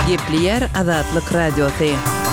Gepleyer Azatlyk Radiosu.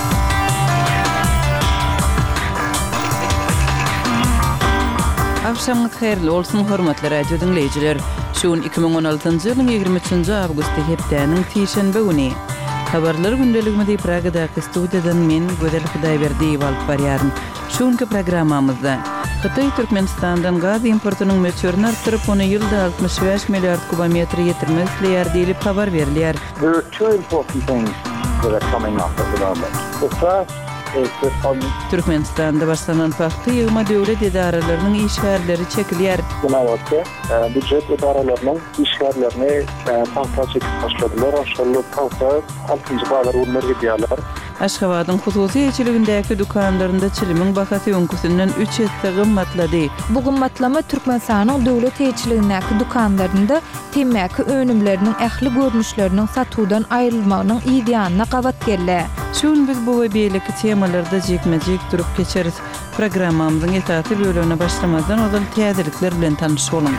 Akşamınız hayırlı olsun hormatly radio dinleyijiler. Şuun 2016-njy ýylyň 23-nji awgusty hepdäniň tişenbe güni. Habarlar gündeliginde Praga'daki studiyadan men Gödel Hudaýberdiýew alyp barýarym. Şuňky programmamyzda Xitay Türkmenistandan gaz importunyň möçürini artdyryp ony ýylda 65 milliard kubometr ýetirmezler diýilip habar berilýär. There are two important things that are coming up at the moment. The first is that Türkmenistanda başlanan paxta ýygyma döwlet edaralarynyň işgärleri çekilýär. Ýa-da büdjet edaralarynyň işgärlerini paxta çekip başladylar. Aşgalyk paxta 6-njy baýlar urunlar gidýärler. Aşgabatyň hususy eçiligindäki dukanlarynda çilimiň bahasy öňküsinden 3 ýette gymmatlady. Bu gymmatlama Türkmenistanyň döwlet eçiligindäki dukanlarynda temmäki önümleriniň ähli görnüşleriniň satuwdan aýrylmagynyň ideýanyna gabat geldi. Şuň biz bu we beýleki temalarda jekmejek durup geçeriz. Programmamyzyň etaty bölümine başlamadan ol täzelikler bilen tanyşyp bolun.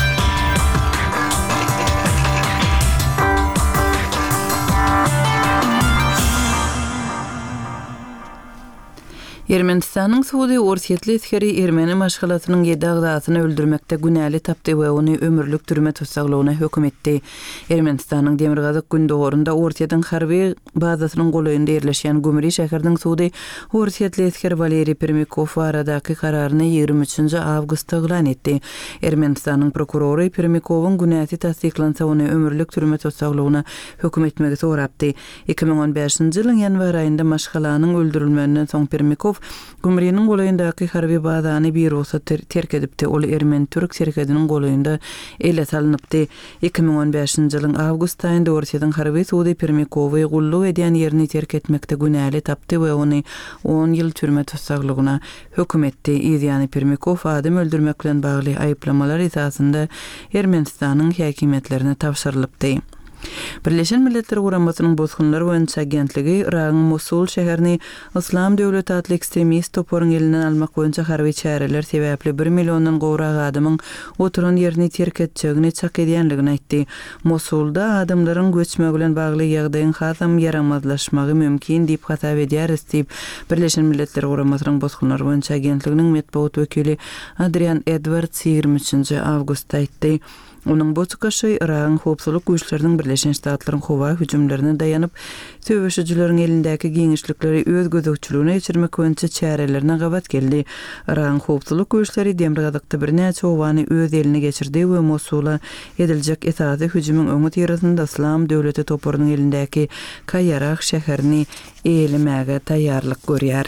Ermenistanyň Suudi Orsetli eskeri Ermeni maşgalatynyň 7 agdasyny öldürmekde günäli tapdy we ony ömürlük türme tutsaglygyna hökm etdi. Ermenistanyň Demirgazyk gündogorunda Orsetýanyň harby bazasynyň goýunda ýerleşýän Gümri şäheriniň Suudi Orsetli eskeri Valeriy Permikov aradaky kararyny 23-nji awgustda elan etdi. Ermenistanyň prokurory Permikowyň günäti tasdiklansa ony ömürlük türme tutsaglygyna hökm etmegi sorapdy. 2015-nji ýylyň ýanwar aýynda maşgalanyň öldürilmesinden soň Permikov Gümriýanyň goýundaky harby bazany bir olsa terk edipdi. Ol Ermeni Türk şerketiniň goýunda ele salynıpdy. 2015-nji ýylyň awgust aýynda Orsetýanyň harby Suudi Permikowy gullyk edýän ýerini terk etmekde günäli tapdy we ony 10 ýyl türme tutsaglygyna hökm etdi. Ýani Permikow adam öldürmek bilen bagly aýyplamalar esasında Ermenistanyň häkimetlerine tapşyrylypdy. Birleşen Milletler Guramasynyň bozgunlar boýunça agentligi Iragyň Mosul şäherini Islam döwleti adly ekstremist toparyň elinden almak boýunça harby çäreler sebäpli 1 millionddan gowrak adamyň oturan ýerini terk etjegini çak edýänligini aýtdy. Mosulda adamlaryň göçmegi bilen bagly ýagdaýyň hasam ýaramazlaşmagy mümkin diýip hasap edýäris diýip Birleşen Milletler Guramasynyň bozgunlar boýunça agentliginiň medeniýet wekili Adrian Edwards 23-nji awgustda aýtdy. Onun bu çıkışı Iragyň howpsuzlyk güýçleriniň Birleşen Ştatlaryň howa hüjümlerine daýanyp töweşijileriň elindäki giňişlikleri öz gözegçiligine geçirmek boýunça çärelerine gabat geldi. Iragyň howpsuzlyk güýçleri Demirgazykda bir näçe howany öz eline geçirdi we Mosula ediljek esasy hüjümüň öňü ýerinde Islam döwleti toparynyň elindäki Kayarak şäherini eýlemäge taýýarlyk görýär.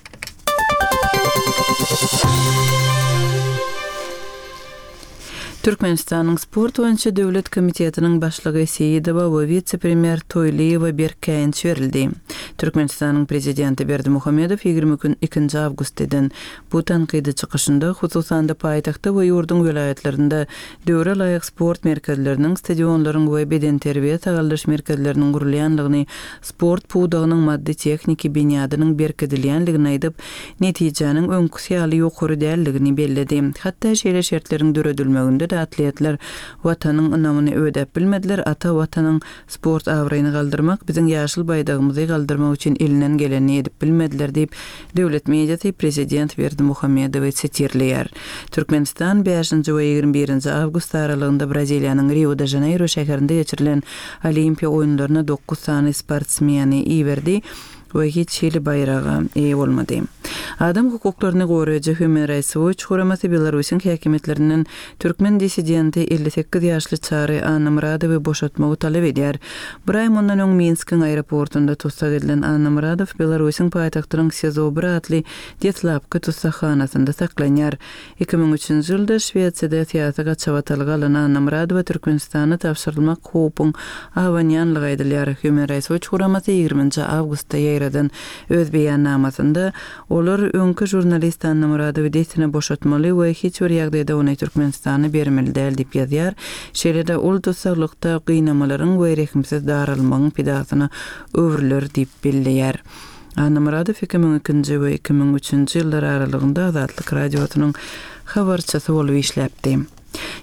Türkmenistanyň sport boýunça döwlet komitetiniň başlygy Seyidova we vice-premier Toýliýewa Berkäýin çörildi. Türkmenistanyň prezidenti Berdimuhamedow 22-nji awgustdan bu tanqidi çykyşynda hususan da paýtagtda we ýurdun welaýatlarynda döwre laýyk sport merkezleriniň, stadionlaryň we beden terbiýe taýýarlaş merkezleriniň gurulýanlygyny, sport puwdagynyň maddi texniki binýadynyň berkidilýänligini aýdyp, netijäniň öňküsýaly ýokary däldigini belledi. Hatda şeýle şertleriň döredilmeginde atletler watanyň namyny ödäp bilmediler. Ata watanyň sport awryny galdyrmak, biziň ýaşyl baýdagymyzy galdyrmak üçin elinden geleni edip bilmediler diýip döwlet mediasy prezident Berdimuhamedow çetirleýär. Türkmenistan 5-nji we 21-nji awgust aralygynda Braziliýanyň Rio de Janeiro şäherinde geçirilen Olimpiýa oýunlaryna 9 sany sportsmeni iýerdi we hiç hili bayraga bolmady. Adam hukuklaryny goraýjy Human Rights Watch guramasy Belarusyň häkimetlerinden türkmen dissidenti 58 ýaşly çary Anna Muradowy boşatmagy talap edýär. Bir ay mundan öň Minskiň aeroportunda tutsak edilen Anna Muradow Belarusyň paýtagtynyň Sezobr adly Detlapka tutsakhanasynda saklanýar. 2003-nji ýylda Şweýçiýada teatrga çawatalga alan Anna Muradowa Türkmenistana tapşyrylmak hukukun awanýanlygy aýdylýar. Human Rights Watch guramasy 20-nji awgustda ýaýradan öz beýannamasynda olar öňkü jurnalist Anna Muradowy desine boşatmaly we hiç bir ýagdaýda ony Türkmenistana bermeli däl diýip ýazýar. Şeýle-de ul tutsaklikda gynamalaryň we rehimsiz daralmagyň pidasyna öwrüler diýip bilýär. Anna Muradow 2002-nji we 2003-nji ýyllar aralygynda Azatlyk radiosynyň habarçysy bolup işläpdi.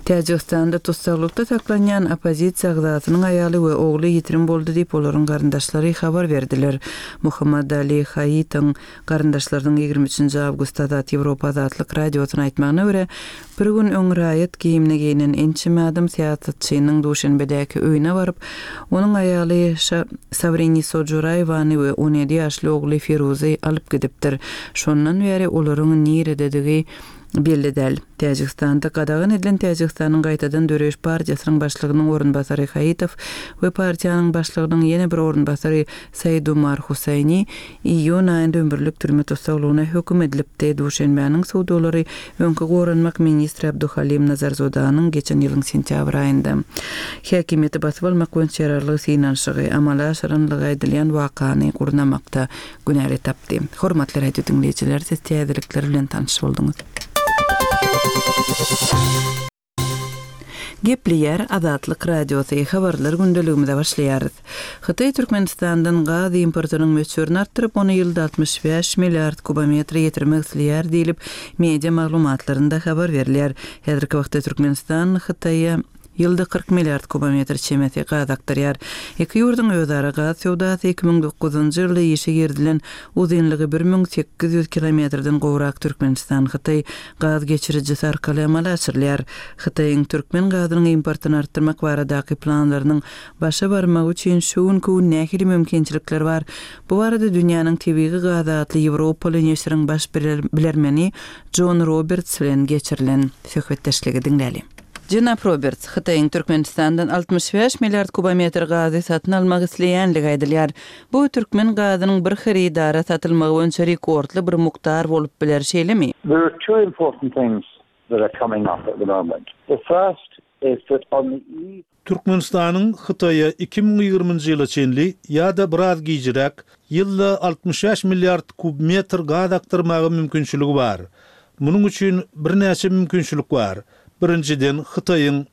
Täjikistanda tutsaqlykda saklanýan opozisiýa agzatynyň aýaly we ogly ýitirim boldy diýip olaryň garyndaşlary habar berdiler. Muhammad Ali Haýatyň garyndaşlarynyň 23-nji awgustda Ýewropa Azatlyk radiosyna aýtmagyna görä, bir gün öňraýat giyimine giyinen ençimädem siýasatçynyň duşanbedäki öýüne baryp, onuň aýaly Savrini Sojuraýewany we 17 ýaşly ogly Firuzy alyp gidipdir. Şondan beri olaryň nirededigi belli däl. Täjikistanda gadagan edilen Täjikistanyň gaýtadan döreş partiýasynyň başlygynyň orunbasary Haýatow we partiýanyň başlygynyň ýene bir orunbasary Said Umar Husayni iýun aýynda ömürlük türme tutsaglygyna höküm edilipdi. Duşanbäniň sowdalary öňkü goranmak ministri Abduhalim Nazarzodanyň geçen ýylyň sentýabr aýynda häkimeti basyp almak we çerarlyk synanşygy amala aşyranlygy aýdylýan wakany gurnamakda günäli tapdy. Hormatly radio dinleýijiler, siz täzelikler bilen tanış bolduňuz. Gepliyer Azatlyk radiosu habarlar gündeligimizde başlaýar. Hytaý Türkmenistandan gaz importynyň möçürini artdyryp, ony ýylda 65 milliard kubometr ýetirmek isleýär diýilip, media maglumatlarynda habar berilýär. Häzirki wagtda Türkmenistan Hytaýa ýylda 40 milliard kubometr çemeti gaz aktarýar. Iki ýurdun özara gaz sowdasy 2009-njy ýylda ýeşe girdilen uzunlygy 1800 kilometrden gowrak Türkmenistan Hytaý gaz geçiricisi arkaly amal açyrylýar. Hytaýyň türkmen gazynyň importyny artdyrmak baradaky planlarynyň başa barmagy üçin şuňky nähili mümkinçilikler bar. Bu barada dünýäniň tebii gaz atly Ýewropa Ýeşiriň baş bilermeni John Roberts bilen geçirilen söhbetdeşligi dinläli. Jenap Roberts, Hytaýyň Türkmenistandan 65 milliard kubometr gazy satyn almak isleýänligi aýdylýar. Bu türkmen gazynyň bir xeridara satylmagy boýunça rekordly bir mukdar bolup biler şeýlemi? There are two important things that are coming up at the moment. The first is that on the eve Türkmenistanyň Hytaýa 2020-njy ýyla çenli ýa-da biraz giýjirek ýylda 65 milliard kubmetr gaz aktarmagy mümkinçiligi bar. Munyň üçin bir näçe mümkinçilik bar. Birinciden Hytaýyň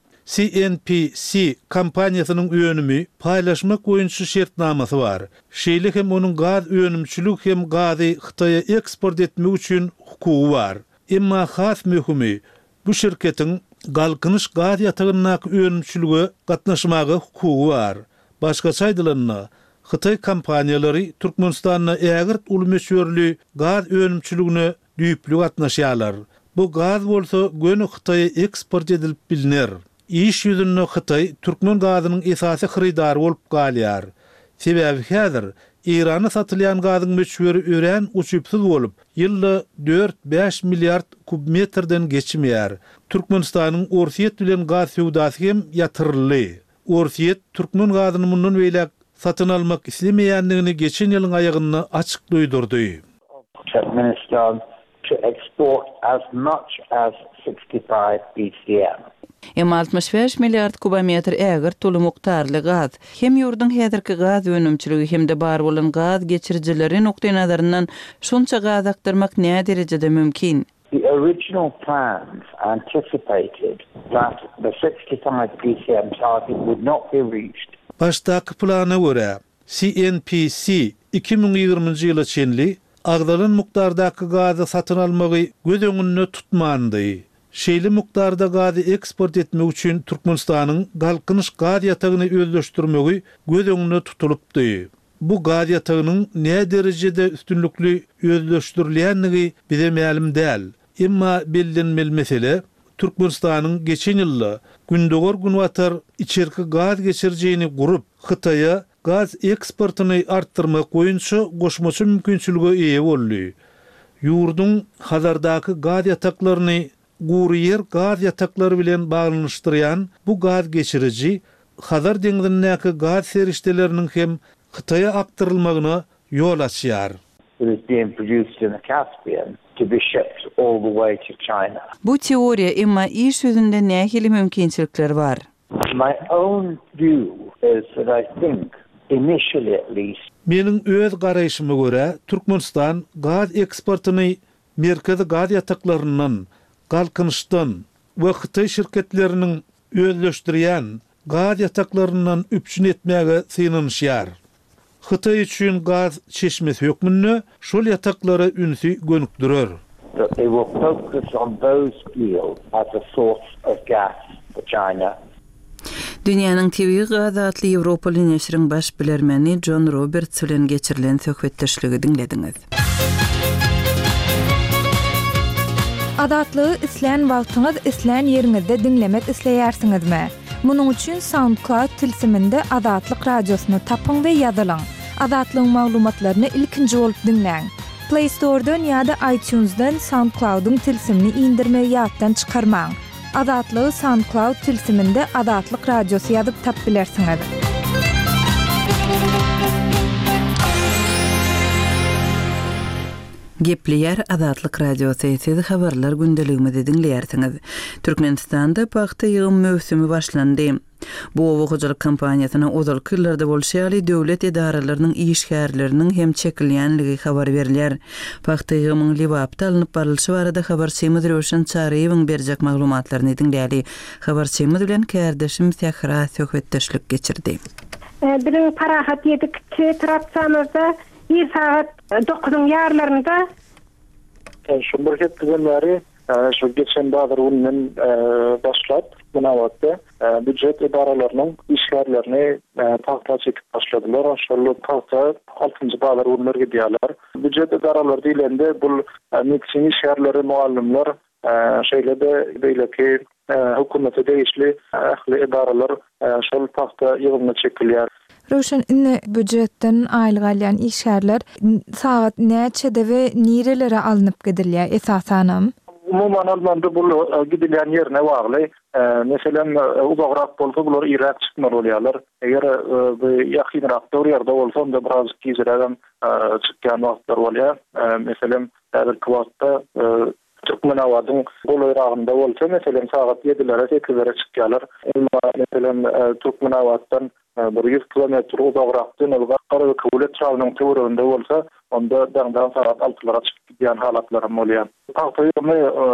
CNPC kompaniýasynyň öňümi paýlaşmak boýunça şertnamasy bar. Şeýle hem onuň gaz öňümçiligi hem gazy Hytaýa eksport etmek üçin hukugy bar. Emma has möhümi bu şirketiň galkynyş gaz ýatagynyň öňümçiligi gatnaşmagy hukugy bar. Başgaça aýdylanda Hytaý kompaniýalary Türkmenistanyň ägirt ulmeşörli gaz öňümçiligine düýpli gatnaşýarlar. Bu gaz bolsa göni Hytaýa eksport edilip bilinir. İş ýüzünde Hytaý türkmen gazynyň esasy xeridary bolup galýar. Sebäbi häzir Irana satylýan gazyň möçberi ören uçupsuz bolup, ýylda 4-5 milliard kubmetrden geçmeýär. Türkmenistanyň Orsiýet bilen gaz sowdasy hem ýatyrly. Orsiýet türkmen gazyny mundan beýlek satyn almak islemeýändigini geçen ýylyň aýagyna açyk duýdurdy. Turkmenistan to export as much as 65 BCM. 65 milliard kubometr ägir tuly mukdarly gaz hem ýurdun häzirki gaz öňümçiligi hem de bar bolan gaz geçirjileri nokta nazaryndan şunça gaz aktarmak näme derejede mümkin? The original plans anticipated that the 65 BCM target would not be reached. Başdaky plana görä CNPC 2020-njy ýyla çenli agdalan mukdardaky gazy satyn almagy göz öňünde tutmandy. Şeýle mukdarda gazy eksport etmek üçin Türkmenistanyň galkynyş gaz ýatagyny özleşdirmegi göz öňünde tutulupdy. Bu gaz ýatagynyň näme derejede üstünlükli özleşdirilýänligi bize ma'lum däl. Emma bilinmeli mesele Türkmenistanyň geçen ýylda gündogor günwatar içerki gaz geçirjegini gurup Hytaýa gaz eksportyny arttyrmak boýunça goşmaçy mümkinçilige eýe boldy. Ýurdun hazardaky gaz ýataklaryny guryer gaz ýataklary bilen baglanyşdyrýan bu gaz geçiriji Hazar deňizindäki gaz serişdeleriniň hem Hytaýa aktarylmagyna ýol açýar. It is being produced in the Caspian to be shipped all the way to China. Bu teoriýa emma iş ýüzünde nähili mümkinçilikler bar? My own view is that I think initially at least Meniň öz garaýşyma görä Türkmenistan gaz eksportyny merkezi gaz ýataklarynyň galkynyşdan we Hytaý şirketleriniň özleşdirýän gaz ýataklarynyň üpçün etmäge synanýar. Hytaý üçin gaz çeşmesi hökmünde şol ýataklary ünsi gönükdirer. that they will focus on those fields as a source of gas China. Dünýäniň TV gadatly Ýewropaly neşriň baş bilermeni John Roberts bilen geçirilen söhbetdeşligi dinlediňiz. Adatlygy isleýän wagtyňyz isleýän ýeriňizde dinlemek isleýärsiňizmi? Munuň üçin SoundCloud tilsiminde Adatlyk radiosyny tapyň we ýazylaň. Adatlyň maglumatlaryny ilkinji bolup dinleň. Play Store'dan ýa-da iTunes'dan SoundCloud'un tilsimini indirme ýatdan çykarmaň. Adatlygy SoundCloud tilsiminde Adatlyk radiosu ýazyp tap bilersiňiz. Gepleýär Adatlyk radiosu ýa-da habarlar gündeliginde dinleýärsiňiz. Türkmenistanda paxta ýygyny mövsümi başlandy. Bu owakyjylyk kampaniýasyna ozalky ýyllarda bolşaly döwlet edaralarynyň işgärleriniň hem çekilýänligi habar berilýär. Paxta ýygynyň Liwapda alınıp barylşy barada habarçymyz Röşen Çaryýewiň berjek maglumatlaryny dinleýäli. Habarçymyz bilen kärdeşim Sähra söhbetdeşlik geçirdi. Bilen parahat yedik tratsamyzda bir saat 9'un ýarlarynda Şu bir hepdigenleri şu geçen bazı ünün başlap buna wagtda büdjet edaralarynyň işgärlerini paxta çekip başladylar. Oşol paxta 6-njy bazar ünlerge diýerler. Büdjet edaralary diýilende bu medisina işgärleri, muallimler şeýlede beýleki hökümete değişli ähli edaralar şol paxta ýygyny çekilýär. Röşen inne büdjetden aýlyk alýan işgärler saat näçede we nirelere alınıp gidilýär esasanam? Umuman almanda bu gidilýän ýerine bagly. Meselem uzagrak bolsa bular Irak çykmaly bolýarlar. Eger ýakynrak ýerde bolsa onda biraz gizreden çykýan wagtlar bolýar. Meselem her kwatda Türkmenawadyň bol ýerinde bolsa meselem saat 7-lere 8-lere çykýarlar. Meselem Türkmenawaddan 100 kilometr uzagrakdan Algara Kowlet çawynyň töwerinde bolsa onda dağdan saat 6-lara çykyp gidýän halatlarym bolýar. Paxta ýygyny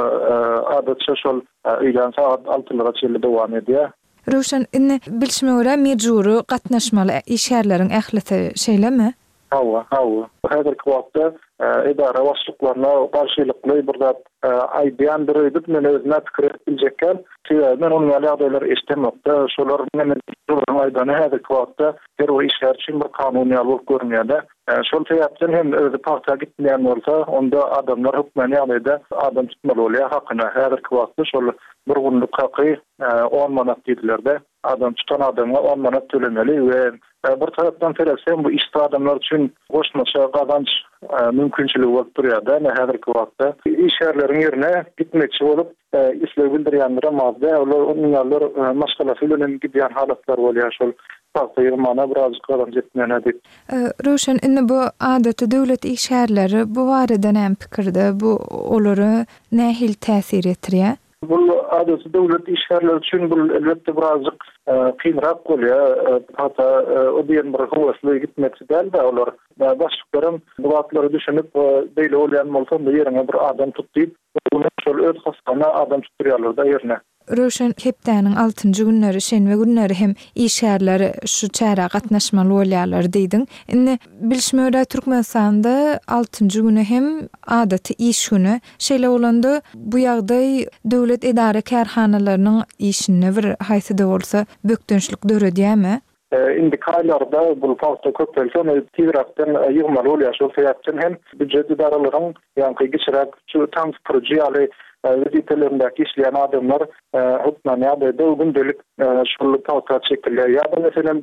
adatça şol öýlen saat 6-lara çelli dowam edýär. Röşen inne bilşime görä mejburi gatnaşmaly işgärleriň ählisi şeýlemi? Hawa. Häzirki wagtda edara başlyklaryna garşylykly bir zat aýdýan bir edip men özüme pikir biljekler. Men onu ýalylar istemekde. Şolar men aýdany häzirki wagtda her o işler üçin bir kanuny bolup görünýär. Şol sebäpden hem özü paxta gitmeýän bolsa, onda adamlar hökmen ýalyda adam tutmaly bolýar hakyna. Häzirki wagtda şol bir günlük haky 10 manat diýdiler-de. Adam tutan adamga 10 manat tölemeli we bir tarapdan teresen bu işde adamlar üçin goşmaça gazanç mümkinçiligi bolup durýar-da. Häzirki wagtda işgärleriň ýerine gitmekçi bolup isleg bildirýänler mazda onlar maşgalasy bilen gidýän halatlar bolýar. Şol paxta ýygmana biraz gazanç etmänä diýip. Röşen inne bu adaty döwlet işgärleri bu barada näme pikirde? Bu olary nähil täsir etdirýär? Bu adaty döwlet işgärleri üçin bu elbetde birazcık kynrak bolýar. Hatta o diýen bir howasly gitmekçi däl-de olar. Başlyklaryň bu wagtlary düşünip beýle bolýan bolsa bu ýerine bir adam tutdyp, bunu şol öz hastasyna adam tutdurýarlar da ýerine. Röşen hepdäniň 6-njy günleri, şenbe günleri hem işgärleri şu çäre gatnaşmaly bolýarlar diýdiň. Indi bilşime görä Türkmenistanda 6-njy güni hem adaty iş güni. Şeýle bolanda bu ýagdaý döwlet edara kärhanalarynyň işine bir haýsy da bolsa bökdünçlik döredýärmi? Indi kaýlarda bu paxta köpelsen tiwrakdan ýygmaly bolýar. Şol sebäpden hem büdjet edaralaryň ýa-ni geçirek şu tam projeýaly vizitlerindeki işleyen adamlar hukmaniyada da gündelik şol paxta çekilýär. Ya da meselem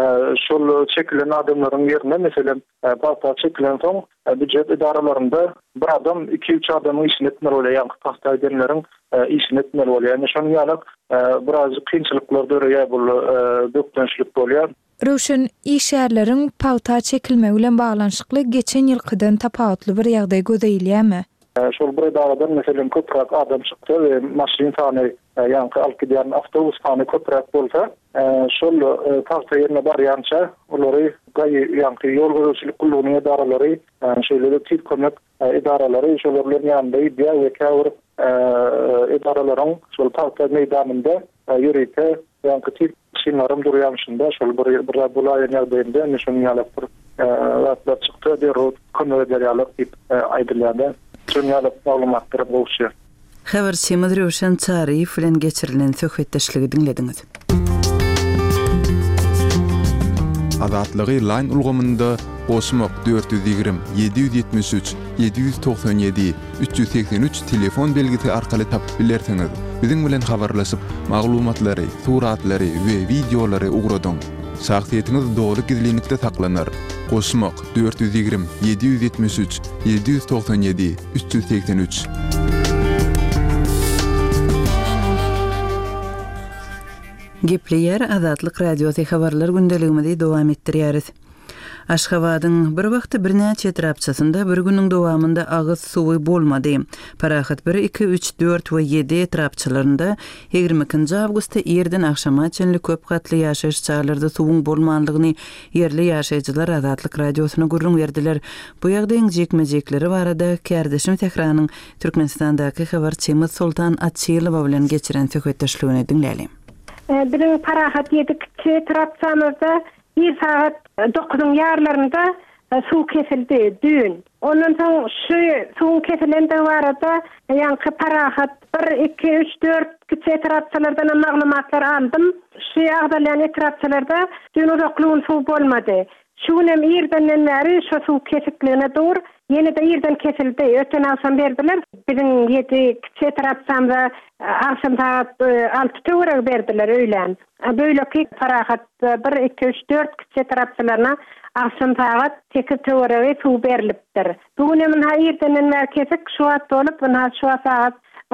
şol çekilen adamlaryň ýerine meselem paxta çekilen soň büdjet edaralarynda bir adam 2-3 adamyň işini etmeli bolýar. Paxta edenleriň işini etmeli bolýar. Şonuň ýalyk biraz kynçylyklar döreýär bu dökdünçlik bolýar. Röşen işgärleriň paxta çekilmegi bilen baglanşykly geçen ýylkydan tapawutly bir ýagdaý gözeýilýärmi? Şol bir dağdan mesela köprak adam çıktı ve maşin sany ýa-ni alyp gidýän awtobus sany köprak bolsa, şol paxta ýerine barýança olary ýa-ni ýol görüşçilik gullugynyň edaralary, şeýle tip kömek edaralary şolarlaryň ýanynda iddia we käwir edaralaryň şol paxta meýdanynda ýürite ýa-ni tip şinlarym durýanşynda şol bir bulaýan ýagdaýynda nişan ýalyp bir wagtlar çykdy, derhowt kömek ederýärler diýip aýdylýar. Dünýälik maglumatlar bolşy. Habarçymyz Röşen Çariýew bilen geçirilen söhbetdeşligi dinlediňiz. Azatlygy line ulgamynda Goşmak 420 773 797 383 telefon belgisi arkaly tapyp bilersiňiz. Biziň bilen habarlaşyp maglumatlary, suratlary we videolary ugradyň. Şahsiýetiňiz dogry gizlilikde saklanar. Goşmak 420 773 797 383. Gepleýär Azatlyk Radiosy habarlar gündeligimizi dowam etdirýäris. Aşgabatyň bir wagty birnäçe etrapçasynda bir güniň dowamında agyz suwy bolmady. Parahat 1, 2, 3, 4 we 7 etrapçalarynda 22 awgustda erden akşama çenli köp gatly ýaşaýyş çağlarda suwuň bolmanlygyny yerli ýaşaýjylar Azatlyk Radiosyna gurrun berdiler. Bu ýagdaýyň jekmejekleri barada Kardeşim Tehranyň Türkmenistandaky habarçymyz Sultan Atçylow bilen geçiren söhbetdeşligini dinläýäris. Birin parahat yedik etrapçamyzda 1 saat 9'un yarlarında su kesildi dün. Ondan soň şu su kesilende barada ýanky parahat 1, 2, 3, 4 kiçi etrapçalardan maglumatlar aldım. Şu ýagdaýlaryň etrapçalarda dün uzaklygyň su bolmady. Şunem ýerden bäri şu su kesikligine dur. Yeni de yerden kesildi. Öten akşam berdiler. Bizim 7 kiçi etrapçamda akşam saat 6'da uğrak berdiler öýlen. Böyleki parahat 1, 2, 3, 4 kiçi etrapçalarına akşam saat 8'de uğrak su berilipdir. Bugün hemen yerden bäri kesik şu wagt olup, şu saat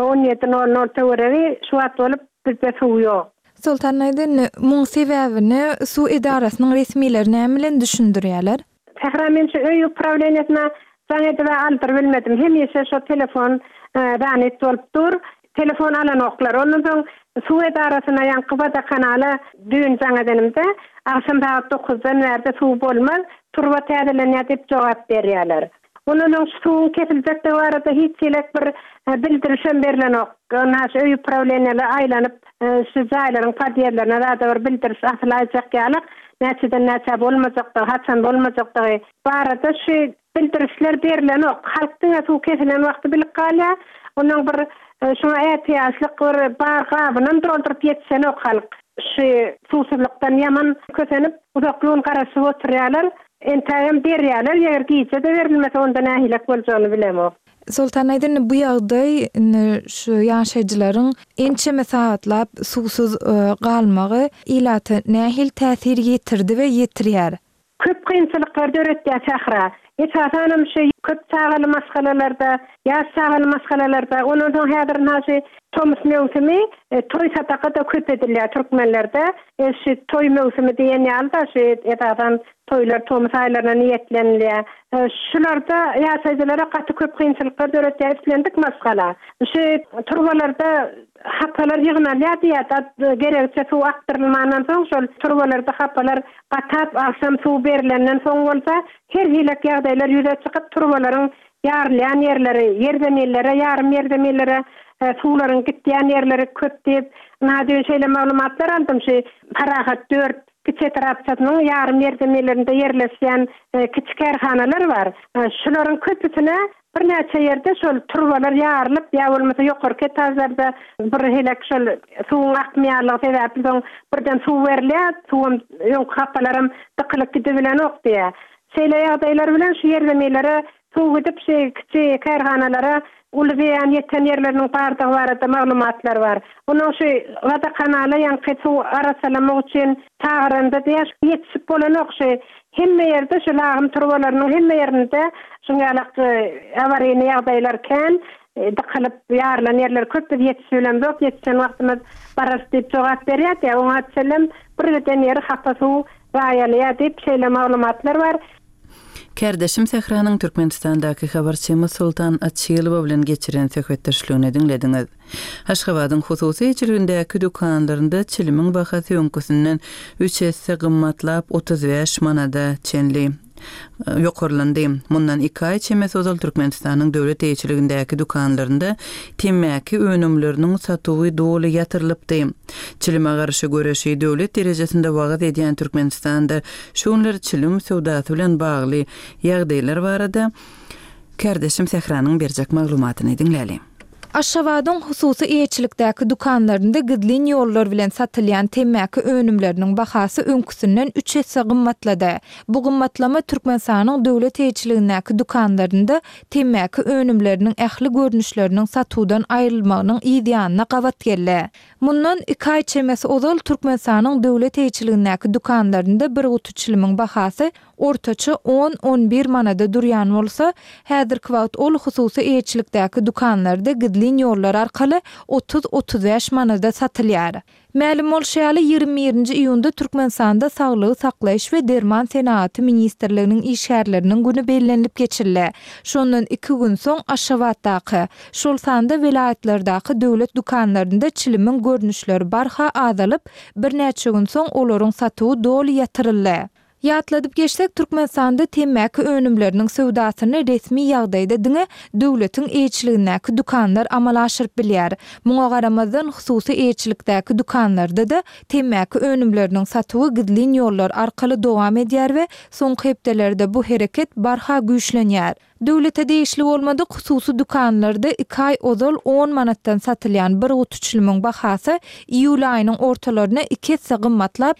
17:00'da uğrak şu wagt olup bizde su ýok. Sultan aýdyn, muň sebäbini su idarasynyň resmiýleri näme bilen düşündirýärler? Tehran öýü upravleniýasyna zaňydy we aldyr bilmedim. Hemişe şu telefon ranet bolupdyr. Telefon alan oklar. Ondan soň su idarasyna ýankyba kanaly dün zaňadanymda akşam saat 9'dan bäri su bolmaz. Turba täzelenýär diýip jogap berýärler. Onun su kesiljekde barada hiç bir bildirişem berilen ok. Naş öýü upravleniýaly aýlanyp şu zaýlaryň partiýalaryna da bir bildiriş asylaýjak ýalyk. Näçeden näçe bolmajakdy, haçan bolmajakdy barada şu bildirişler berilen ok. Halkdyň su kesilen wagty bilip galýar. Onuň bir şoňa ätiýaçlyk bir bar gabynyň doldurup ýetsen ok halk. Şu susuzlukdan ýaman kösenip uzaklygyny garaşyp oturýarlar. Entayam berýärler, ýeger giýse de berilmese onda nähilek boljagyny bilemok. Sultan aýdyn, bu ýagdaý şu ýaşaýjylaryň ençeme saatlap susuz galmagy ilaty nähil täsir ýetirdi we ýetirýär? Köp kynçylyklar döretýär Sahra. Esasanam şu köp sagaly masgalalarda, ýaş sagaly masgalalarda, onuň soň häzir näçe Tomus mevsimi, toy sataka da köp edilýär türkmenlerde. Şu toy mevsimi diýen ýalda şu edadan toylar Tomus aýlaryna niýetlenilýär. Şularda ýaşaýjylara gaty köp kynçylyklar döretýär islendik masgala. Şu turbalarda hapalar ýygnalýar diýär, gerekçe su aktyrylmandan soň şol turbalarda hapalar gatap akşam su berilenden soň bolsa, her hilek ýagdaýlar ýüze çykyp turbalaryň ýarlyan ýerleri, ýerdemelere, ýarym ýerdemelere suwlaryň gitýän ýerleri köp diýip, näde şeýle maglumatlar aldım. Parahat 4 kiçi etrapçasynyň ýarym ýerdemelerinde ýerleşýän kiçik kärhanalar bar. Şolaryň köpüsine bir näçe ýerde şol turbalar ýarylyp, ýa bolmasa ýokarky etażlarda bir helek şol suwun akmaýarlygy sebäpli soň birden suw berilýär, suwum ýok hapalarym tıkylyp gidebilen ok diýär. Şeýle ýagdaýlar bilen şu ýerdemelere suw gidip kiçi kärhanalara ulubyan ýeten ýerleriniň bardygy barada maglumatlar bar. Onuň şu wada kanaly ýanky suw arasalamak üçin taýranda diýär, ýetişip bolan ok şu hemme ýerde şu lagym turbalarynyň hemme ýerinde şuňalyk awariýny ýagdaýlar kän dıqılıp ýarlan ýerler köp ýetişilen zok, ýetişen wagtymyz baras diýip jogap berýär. Oňa çellem bir geden ýeri happa suw raýalýar diýip şeýle maglumatlar bar. Kardeşim Tehranyň Türkmenistandaky habarçymyz Sultan Atçylow bilen geçiren söhbetdeşligini dinlediňiz. Aşgabatyň hususy içerisindäki dukanlarynda çilimiň bahasy öňküsinden 3 esse gymmatlap 35 manada çenli ýokarlandy. Mundan 2 ay içeme sozal Türkmenistanyň döwlet eýçiligindäki dukanlarynda temmäki önümleriniň satywy doly ýatyrylypdy. Çilime garşy göreşi döwlet derejesinde wagt edýän Türkmenistanda şonlar çilim sowdasy bilen bagly ýagdaýlar barada Kardeşim Tehranyň berjek maglumatyny dinläli. Aşgabatdan hususy eýçilikdäki dukanlarynda gidlin ýollar bilen satylýan temmäki önümleriniň bahasy öňküsinden 3 hesse gymmatlady. Bu gymmatlama Türkmenistanyň döwlet eýçiligindäki dukanlarynda temmäki önümleriniň ähli görnüşleriniň satuwdan aýrylmagynyň ideýanyna gabat geldi. Mundan 2 ay çemesi ozal Türkmenistanyň döwlet eýçiligindäki dukanlarynda bir gutu çilimiň bahasy ortaça 10-11 manada durýan bolsa, häzirki wagt ol hususy eýçilikdäki dukanlarda gidlin ýollar arkaly 30-35 manada satylýar. Ma'lum bolşaly 21-nji iýunda Türkmenistanda Saglygy saklaýyş we derman senaty ministrliginiň işgärleriniň güni bellenip geçirildi. Şondan 2 gün soň Aşgabatdaky, şol sanda vilayetlerdaky döwlet dukanlarynda çilimiň görnüşleri barha azalyp, bir näçe gün soň olaryň satywy doly ýatyryldy. Ýatladyp geçsek, Türkmenistanda temmäki önümleriniň sowdasyny resmi ýagdaýda diňe döwletiň eýçiligindäki dukanlar amal aşyryp bilýär. Muňa garamazdan hususy eýçilikdäki dukanlarda da temmäki önümleriniň satywy gidlin ýollar arkaly dowam edýär we soňky hepdelerde bu hereket barha güýçlenýär. Döwlete değişli bolmady, hususy dukanlarda 2 ay ozal 10 manatdan satylýan bir gutu çilimiň bahasy iýul aýynyň ortalaryna 2 hesse gymmatlap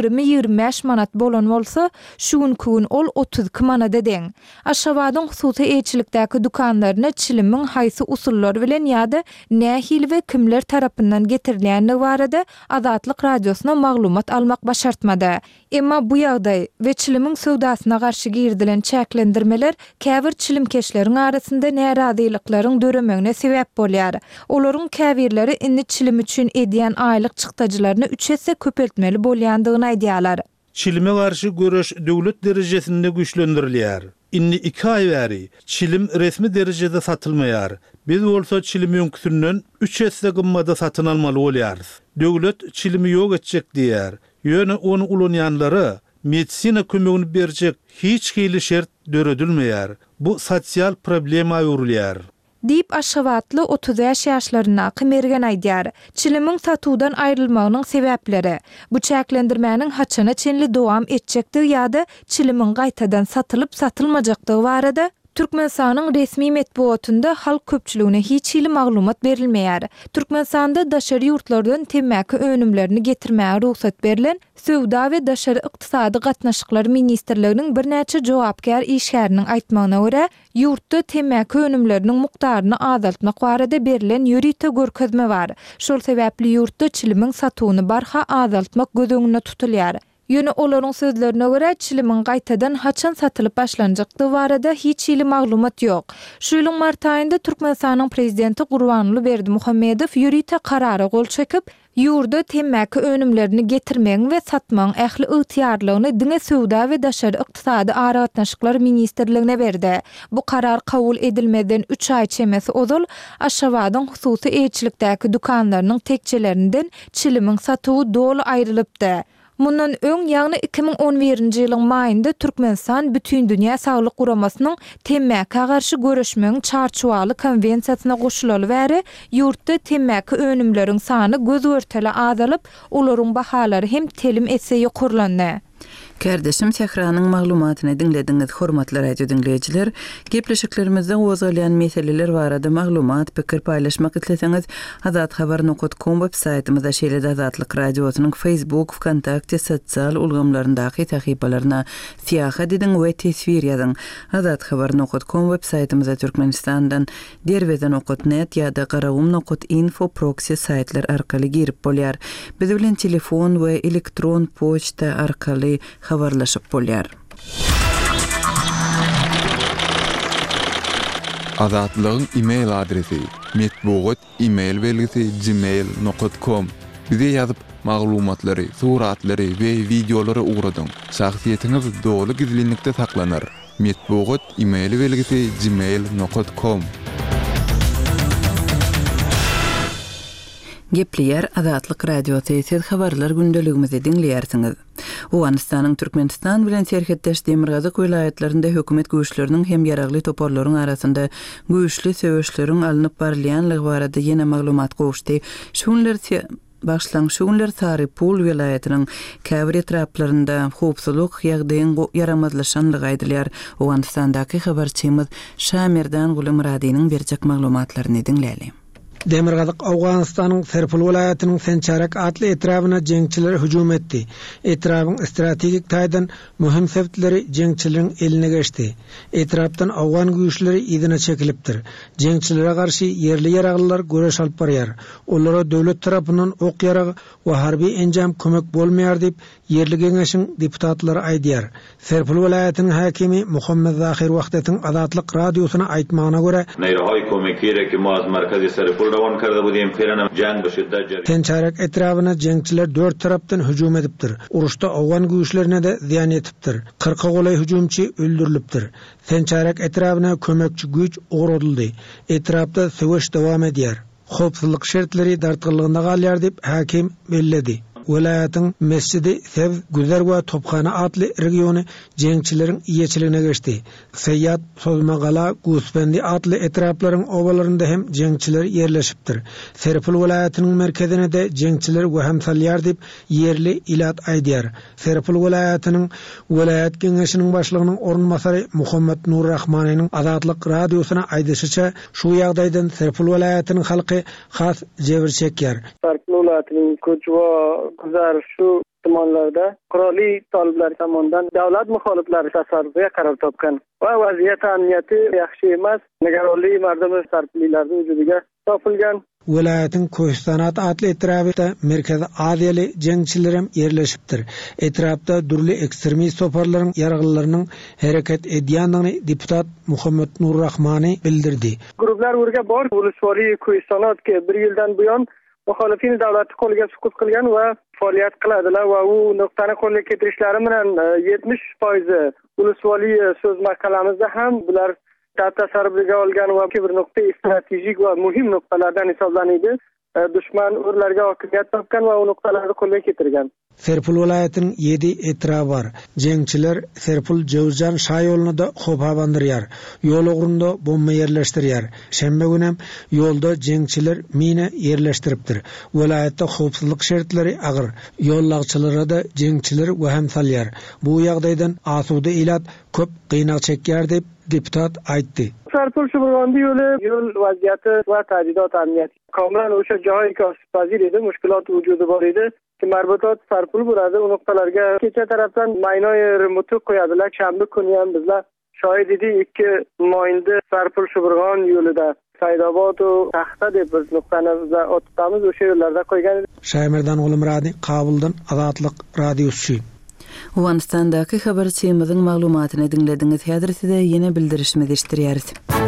20-25 manat bolan bolsa, şu gün ol 32 manada deň. Aşgabatyň hususy eýçilikdäki dukanlaryna çilimiň haýsy usullary bilen ýa-da nähil we kimler tarapyndan getirilýäni barada Azatlyk radiosyna maglumat almak başartmady. Emma bu ýagdaý we çilimiň sowdasyna garşy girdilen çäklendirmeler käbir çilimkeşleriň arasynda närazylyklaryň döremeğine sebäp bolýar. Olaryň käbirleri indi çilim üçin edýän aýlyk çyktajylaryny 3 hesse köpeltmeli bolýandygyny aýdýarlar. Çilime garşy göreş döwlet derejesinde güýçlendirilýär. Indi 2 ay bäri çilim resmi derejede satylmaýar. Biz bolsa çilim öňküsinden 3 hesse gymmada satyn almaly bolýarys. Döwlet çilimi ýok etjek diýär. Ýöne onu ulanýanlary medisina kömegini berjek hiç hili şert döredilmeýär. Bu sosial problema ýurulýar. Dip Aşgabatly 35 ýaşlarynaky mergen aýdýar. Çilimiň satuwdan aýrylmagynyň sebäpleri, bu çäklendirmäniň haçana çenli dowam etjekdi ýa-da çilimiň gaýtadan satylyp satylmajakdygy barada Türkmenistanyň resmi medeniýetinde halk köpçüligine hiç hili maglumat berilmeýär. Türkmenistanda daşary ýurtlardan temmäki önümlerini getirmäge ruhsat berilen Sowda we Daşary ykdysady gatnaşyklar ministrliginiň bir näçe jogapkär işgäriniň aýtmagyna görä, ýurtda temmäki önümleriniň mukdaryny azaltmak barada berilen ýürite görkezme bar. Şol sebäpli ýurtda çilimiň satywyny barha azaltmak göz tutulýar. Ýöne olaryň sözlerine görä çilimiň gaýtadan haçan satylyp başlanjakdygy barada hiç hili maglumat ýok. Şu ýylyň mart aýynda Türkmenistanyň prezidenti Gurbanuly Berdimuhammedow ýürite karary gol çekip, ýurda temmäki önümlerini getirmeň we satmaň ähli ygtyýarlygyny diňe Sowda we Daşary ykdysady aragatnaşyklar ministrligine berdi. Bu karar kabul edilmeden 3 ay çemesi ozal Aşgabatyň hususy eýçilikdäki dukanlarynyň tekçelerinden çilimiň satywy doly aýrylypdy. Mundan öň ýagny 2011-nji ýylyň maýynda Türkmenistan bütün dünýä saglyk guramasynyň temmäki garşy görüşmeň çarçuwaly konwensiýasyna goşulaly bäri ýurtda temmäki önümleriň sany göz örteli azalyp, olaryň bahalary hem telim etse ýokurlandy. Kardeşim Sehranyň maglumatyny dinlediňiz, hormatly radio dinleýijiler. Gepleşiklerimizde gozalýan meseleler barada maglumat, pikir paýlaşmak isleseňiz, azathabar.com websaytymyzda şeýle Azatlyk radiosynyň Facebook, Wkontakte sosial ulgamlaryndaky tähipalaryna siýahat ediň we tesvir ýazyň. Azathabar.com websaytymyzda Türkmenistandan derweden okutnet ýa-da garawum.info proxy saytlar arkaly girip bolýar. Biz bilen telefon we elektron poçta arkaly habarlaşyp bolýar. Azatlygyň e-mail adresi metbugot belgisi gmail.com. Bize ýazyp maglumatlary, suratlary we videolary ugradyň. Şahsiýetiňiz doly gizlinlikde saklanır. Metbugot belgisi gmail.com. Gepleýär Azatlyk radiosy habarlar gündeligimizi dinleýärsiňiz. Owganystanyň Türkmenistan bilen serhetdeş Demirgazyk vilayetlerinde hökümet güýçleriniň hem ýaragly toparlaryň arasynda güýçli söwüşleriň alınıp barylýanlygy barada ýene maglumat goşdy. Şunlar Sary Pul vilayetiniň käbir etraplarynda howpsuzlyk ýagdaýyň yaramazlaşanlygy aýdylýar. Owganystandaky habarçymyz Şamerdan Gulumradynyň berjek maglumatlaryny dinleýäli. Demirgazyk Awganystanyň Serpil welaýatynyň Sençarek adly etrabyna jeňçiler hüjum etdi. Etrabyň strategik taýdan möhüm sebepleri jeňçileriň eline geçdi. Etrapdan Awgan güýçleri ýygyna çekilipdir. Jeňçilere garşy yerli ýaraglylar göreş alyp barýar. Olara döwlet tarapyndan ok ýaragy we harby enjam kömek bolmaýar diýip yerli geňeşiň deputatlary aýdýar. Serpil welaýatynyň hakimi Muhammed Zahir Wagtatyň Azatlyk radiosyna aýtmagyna görä, Neyrahay komekire ki maz merkezi Serpil rawan kardy bu diýen ferenam jang bu şiddet jary. Sençarek etrabyna jeňçiler dört tarapdan hüjum edipdir. Uruşda Awgan güýçlerine de ziýan etipdir. 40 golay hüjumçy öldürilipdir. Sençarek etrabyna kömekçi güýç ogradyldy. Etrapda söwüş dowam edýär. Hopsuzlyk şertleri dartgylygynda galýar diýip hakim belledi. Welaýatyň mescidi Sev Güzer we Topxana adly regiony jeňçileriň iýeçiligine geçdi. Seýýat Sozmagala Guspendi adly etraplaryň obalarynda hem jeňçiler ýerleşipdir. Serpil welaýatynyň merkezine de jeňçiler we hemsalýar diýip yerli ilat aýdýar. Serpil welaýatynyň welaýat geňeşiniň başlygynyň orunmasary Muhammed Nurrahmanyň Azatlyk radiosyna aýdyşyça şu ýagdaýdan Serpil welaýatynyň halky has jebir çekýär. Serpil welaýatynyň köçüwa Güzer şu tumanlarda qurolli taliblar tomonidan davlat muxoliflari tasarrufiga qaror topgan va vaziyat amniyati yaxshi emas. Nigaronli mardum sarpillarning wujudiga topilgan. Welaýatyň Koýstanat adly etrapda Merkezi Aziýaly jeňçiler hem ýerleşipdir. Etrapda durly ekstremist toparlaryň ýaraglylarynyň hereket edýändigini deputat Muhammed Nurrahmany bildirdi. Gruplar urga bor uluswary Koýstanat ki 1 ýyldan buyon muhalifin davlatı qo'lga sukut qilgan va faoliyat qiladilar va u nuqtani qo'lga keltirishlari bilan 70% ulusvali so'z maqolamizda ham bular tasarrufiga olgan va bir nuqta strategik va muhim nuqtalardan hisoblanadi. Dushman o'rlarga hokimiyat topgan va u nuqtalarni qo'lga keltirgan. Serpil welaýatynyň 7 etrapy bar. Jeňçiler Serpil Jewzjan şaý ýoluna da hopabandyrýar. Ýol ugrunda bomba ýerleşdirýär. Şembe günem ýolda jeňçiler mina ýerleşdiripdir. Welaýatda howpsuzlyk şertleri agyr. Ýollagçylary da jeňçiler we hemsalýar. Bu ýagdaýdan asuda ilat köp gynaq çekýär diýip deputat aýtdy. Serpil şuburgandy ýol waziýaty we tajdidot amniyati kamran o'sha joy pazir edi, mushkulot wujudi bor edi. Marbutot Serpil burada o noktalarga kecha tarafdan maynoy remotu qo'yadilar. Shanba kuni ham bizlar shohid edik. 2 mayında Serpil Shuburg'on yo'lida Saydobod va Taxta deb biz nuqtani o'tamiz, o'sha yo'llarda qo'ygan. Şaymerdan Ulumradi Kabuldan Azatlyk radiosu. Awganistandaky habarçymyzyň maglumatyny dinlediňiz. Häzir size ýene bildirişmi eşdirýäris.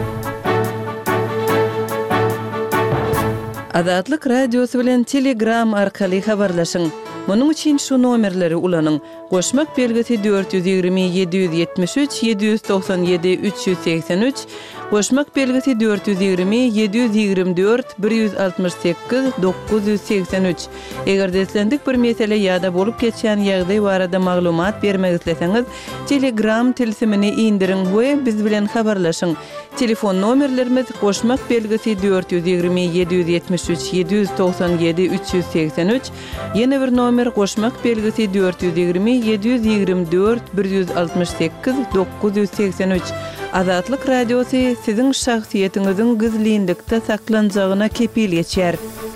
Azatlyk radiosu bilen Telegram arkaly habarlaşyň. Munyň üçin şu nomerleri ulanyň. Goşmak belgisi 420 773 797 383, goşmak belgisi 420 724 168 983. Eger deslendik bir mesele ýa-da bolup geçen ýagdaý barada maglumat bermek isleseňiz, Telegram tilsimini indirin we biz bilen habarlaşyň. Telefon nomerlerimiz goşmak belgisi 420 773 797 383, ýene bir nomer goşmak belgisi 420 724 168 983. Azatlyk radiosu siziň şahsiýetiňiziň gizlilikde saklanjagyna kepil geçer.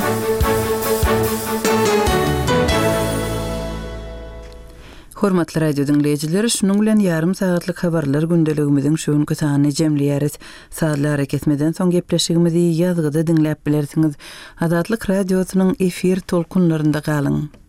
Hormatly radio dinleyijiler, şunuň bilen ýarym sagatlyk habarlar gündeligimiziň şuňky sanyny jemleýäris. Saatlar kesmeden soň gepleşigimizi ýazgyda dinläp bilersiňiz. Azatlyk radiosynyň efir tolkunlarynda galyň.